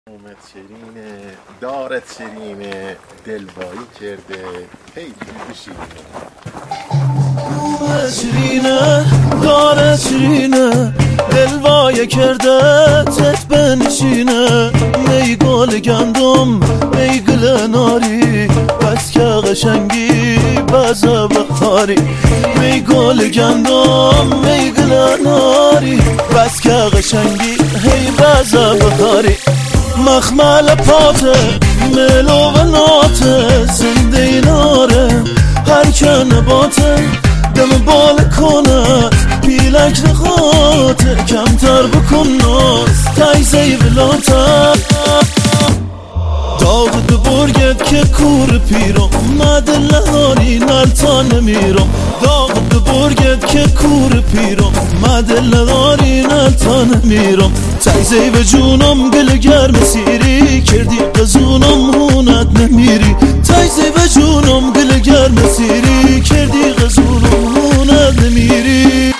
اومد شیرینه دارت شیرینه دلبایی کرده حیفی بشینه. اومد شیرینه دارت شیرینه دلوای کرده تت بنشینه. می گل گندم می گل ناری بس که قشنگی بزه بخاری. می گل گندم می گل ناری بس که قشنگی هی بزه بخاری. مخمل پاته ملو و ناته زنده ناره هر که نباته دم بال کنه پیلک نخاته کمتر بکن ناز تایزه بلاته. داغ برگت که کور پیرم مدل هاری نلتا نمیرم. داغ برگت که کور پیرم مدل هاری نلتا نمیرم. تایزه به جونم گل گرم سیری کردی قزونم هونت نمیری. تایزه به جونم گل گرم سیری کردی قزونم هونت نمیری.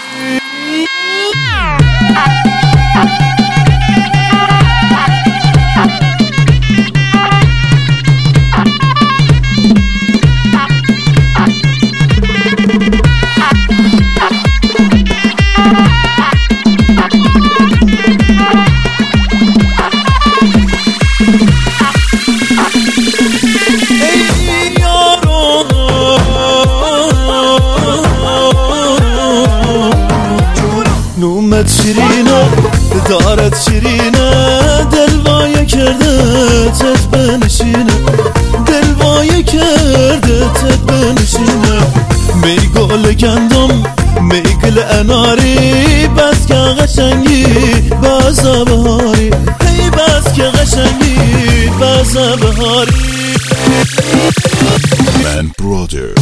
نومت شیرینه دارت شیرینه دلوای کرده تت بنشینه. دلوای کرده تت بنشینه. می گل گندم می گل اناری بس که قشنگی بزه بهاری. هی بس که قشنگی بزه بهاری. Man Brother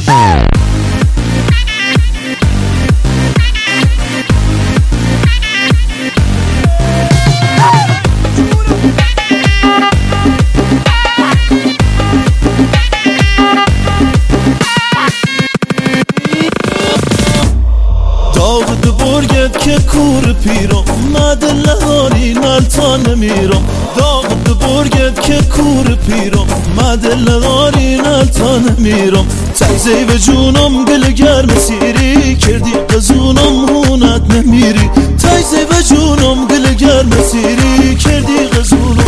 برگت که کور پیرم مدل هاری نلتا نمیرم. داغ برگت که کور پیرم مدل هاری نلتا نمیرم. تایزه به جونم گل گرم سیری کردی قزونم هونت نمیری. تایزه به جونم گل گرم سیری کردی قزونم